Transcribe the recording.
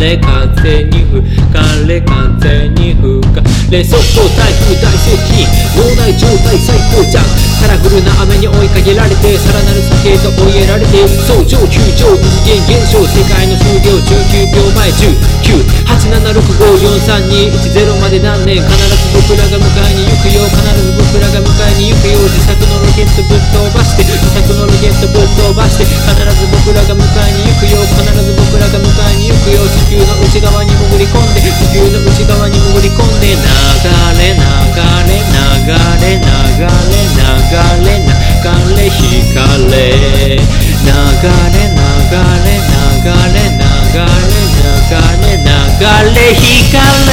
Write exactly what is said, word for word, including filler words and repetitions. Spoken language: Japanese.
れ風に吹かれ風に吹かれ速攻台風大接近脳内状態最高じゃんカラフルな雨に追いかけられてさらなる酒と追いやられて早上急上異次元現象世界の終了じゅうきゅうびょうまえじゅうきゅう はちななろくごよんさんにいちゼロまで何年必ず僕らが迎えに行くよ必ず僕らが迎えに行くよ自作のロケットぶっ飛ばして自作のロケットぶっ飛ばして必ず僕らが迎えに行くよ必ず僕らが迎えに行くよ地球の内側に潜り込んで地球の内側に潜り込んで流れ流れ流れ流れ流れ流れ光れ流れ流れ流れ流れ流れ流れ光れ